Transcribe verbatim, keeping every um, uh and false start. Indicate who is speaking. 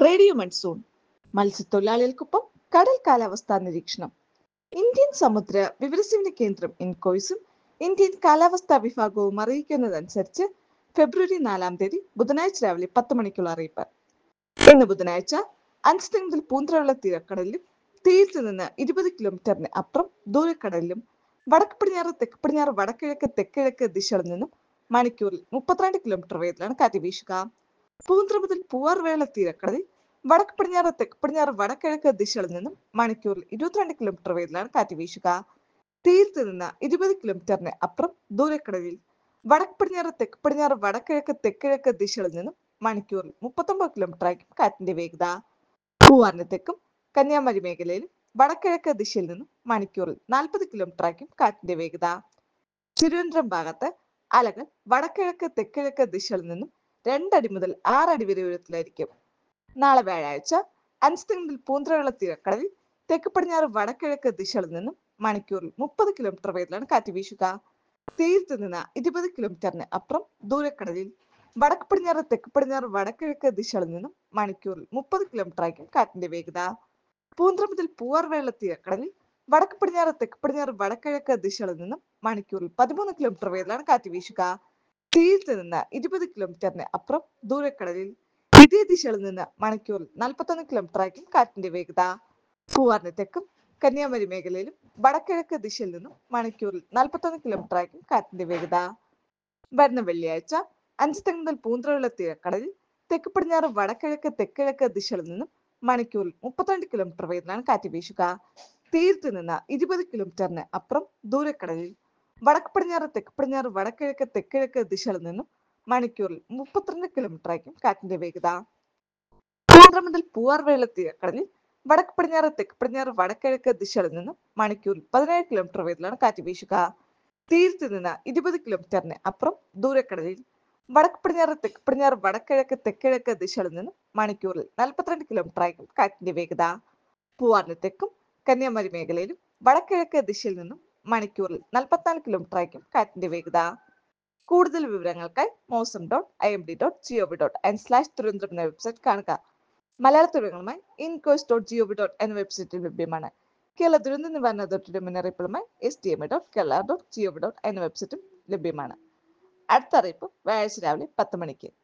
Speaker 1: Radio monsoon മത്സ്യത്തൊഴിലാളികൾക്കൊപ്പം കടൽ കാലാവസ്ഥാ നിരീക്ഷണം. ഇന്ത്യൻ സമുദ്ര വിവരസേവന കേന്ദ്രം ഇൻകോയ്സും ഇന്ത്യൻ കാലാവസ്ഥാ വിഭാഗവും അറിയിക്കുന്നതനുസരിച്ച് ഫെബ്രുവരി നാലാം തീയതി ബുധനാഴ്ച രാവിലെ പത്ത് മണിക്കുള്ള അറിയിപ്പ്. ഇന്ന് ബുധനാഴ്ച അഞ്ച് മുതൽ പൂന്തറയുള്ള തീരക്കടലിലും തീരത്ത് നിന്ന് ഇരുപത് കിലോമീറ്ററിന് അപ്പുറം ദൂരക്കടലിലും വടക്ക് പടിഞ്ഞാറ് തെക്ക് പടിഞ്ഞാറ് വടക്കിഴക്ക് തെക്കിഴക്ക് ദിശകളിൽ നിന്നും മണിക്കൂറിൽ മുപ്പത്തിരണ്ട് കിലോമീറ്റർ വേഗത്തിലാണ് കാറ്റ് വീശുക. പൂന്തറ മുതൽ പൂവാർവേള തീരക്കടലിൽ വടക്ക് പടിഞ്ഞാറ് തെക്ക് പടിഞ്ഞാറ് വടക്കിഴക്ക് ദിശകളിൽ നിന്നും മണിക്കൂറിൽ ഇരുപത്തിരണ്ട് കിലോമീറ്റർ വേഗത്തിലാണ് കാറ്റ് വീശുക. തീരത്ത് നിന്ന് ഇരുപത് കിലോമീറ്ററിന് അപ്പുറം ദൂരക്കടലിൽ വടക്ക് പടിഞ്ഞാറ് തെക്ക് പടിഞ്ഞാറ് വടക്കിഴക്ക് തെക്കിഴക്ക് ദിശകളിൽ നിന്നും മണിക്കൂറിൽ മുപ്പത്തൊമ്പത് കിലോമീറ്റർ ആയിരിക്കും കാറ്റിന്റെ വേഗത. പൂവാറിന് തെക്കും കന്യാകുമാരി മേഖലയിലും വടക്കിഴക്ക് ദിശയിൽ നിന്നും മണിക്കൂറിൽ നാൽപ്പത് കിലോമീറ്റർ ആയിരിക്കും കാറ്റിന്റെ വേഗത. തിരുവനന്തപുരം ഭാഗത്ത് അലകൾ വടക്കിഴക്ക് തെക്കിഴക്ക് ദിശകളിൽ നിന്നും രണ്ടടി മുതൽ ആറടി വരെ ഉയരത്തിലായിരിക്കും. നാളെ വ്യാഴാഴ്ച അഞ്ച് മുതൽ പൂന്തറയുള്ള തീരക്കടലിൽ തെക്ക് പടിഞ്ഞാറ് വടക്കിഴക്ക് ദിശകളിൽ നിന്നും മണിക്കൂറിൽ മുപ്പത് കിലോമീറ്റർ വേഗത്തിലാണ് കാറ്റ് വീശുക. തീരത്ത് നിന്ന് ഇരുപത് കിലോമീറ്ററിന് അപ്പുറം ദൂരക്കടലിൽ വടക്ക് പടിഞ്ഞാറ് തെക്ക് പടിഞ്ഞാറ് വടക്കിഴക്ക് ദിശകളിൽ നിന്നും മണിക്കൂറിൽ മുപ്പത് കിലോമീറ്റർ ആയിരിക്കും കാറ്റിന്റെ വേഗത. പൂന്തറ മുതൽ പൂവാർവേള തീരക്കടലിൽ വടക്ക് പടിഞ്ഞാറ് തെക്ക് പടിഞ്ഞാറ് വടക്കിഴക്ക് ദിശകളിൽ നിന്നും മണിക്കൂറിൽ പതിമൂന്ന് കിലോമീറ്റർ വേഗത്തിലാണ് കാറ്റ് വീശുക. തീരത്ത് നിന്ന് ഇരുപത് കിലോമീറ്ററിന് അപ്പുറം ദൂരക്കടലിൽ ഇതേ ദിശകളിൽ നിന്ന് മണിക്കൂറിൽ നാൽപ്പത്തൊന്ന് കിലോമീറ്റർ ആയിരിക്കും കാറ്റിന്റെ വേഗത. പൂവാറിന് തെക്കും കന്യാകുമാരി മേഖലയിലും വടക്കിഴക്ക് ദിശയിൽ നിന്നും മണിക്കൂറിൽ നാൽപ്പത്തൊന്ന് കിലോമീറ്റർ ആയിരിക്കും കാറ്റിന്റെ വേഗത. വരുന്ന വെള്ളിയാഴ്ച അഞ്ച് മുതൽ പൂന്തറയുള്ള തീരക്കടലിൽ തെക്ക് പടിഞ്ഞാറ് വടക്കിഴക്ക് തെക്കിഴക്ക് ദിശകളിൽ നിന്നും മണിക്കൂറിൽ മുപ്പത്തിരണ്ട് കിലോമീറ്റർ വേഗത്തിലാണ് കാറ്റ് വീശുക. തീരത്ത് നിന്ന് ഇരുപത് കിലോമീറ്ററിന് അപ്പുറം ദൂരക്കടലിൽ വടക്ക് പടിഞ്ഞാറ് തെക്ക് പടിഞ്ഞാറ് വടക്കിഴക്ക് തെക്കിഴക്ക് ദിശകളിൽ നിന്നും മണിക്കൂറിൽ മുപ്പത്തിരണ്ട് കിലോമീറ്റർ ആയിരിക്കും കാറ്റിന്റെ വേഗത. പൂന്തറ മുതൽ പൂവാർവേള തീരക്കടലിൽ വടക്ക് പടിഞ്ഞാറ് തെക്ക് പടിഞ്ഞാറ് വടക്കിഴക്ക് ദിശകളിൽ നിന്നും മണിക്കൂറിൽ പതിനേഴ് കിലോമീറ്റർ വേഗത്തിലാണ് കാറ്റ് വീശുക. തീരത്ത് നിന്ന് ഇരുപത് കിലോമീറ്ററിന് അപ്പുറം ദൂരക്കടലിൽ വടക്ക് പടിഞ്ഞാറ് തെക്ക് പടിഞ്ഞാറ് വടക്കിഴക്ക് തെക്കിഴക്ക് ദിശകളിൽ നിന്നും മണിക്കൂറിൽ നാൽപ്പത്തിരണ്ട് കിലോമീറ്റർ ആയിരിക്കും കാറ്റിന്റെ വേഗത. പൂവാറിന് തെക്കും കന്യാകുമാരി മേഖലയിലും വടക്കിഴക്ക് ദിശയിൽ നിന്നും മണിക്കൂറിൽ നാൽപ്പത്തിനാല് കിലോമീറ്റർ ആയിരിക്കും കാറ്റിന്റെ വേഗത. കൂടുതൽ വിവരങ്ങൾക്കായി Mausam dot I M D dot G O V dot in slash Thiruvananthapuram എന്ന വെബ്സൈറ്റ് കാണുക. മലയാള വിവരങ്ങളുമായി ഇൻകോയ്സ് ഡോട്ട് ജിഒവി ഡോട്ട് എന്ന വെബ്സൈറ്റിൽ ലഭ്യമാണ്. കേരള ദുരന്ത നിവാരണ അതോറിറ്റിയുടെ മുന്നറിയിപ്പുകളുമായി S D M A dot Kerala dot G O V dot എന്ന വെബ്സൈറ്റും ലഭ്യമാണ്. അടുത്ത അറിയിപ്പ് വ്യാഴാഴ്ച രാവിലെ പത്ത് മണിക്ക്.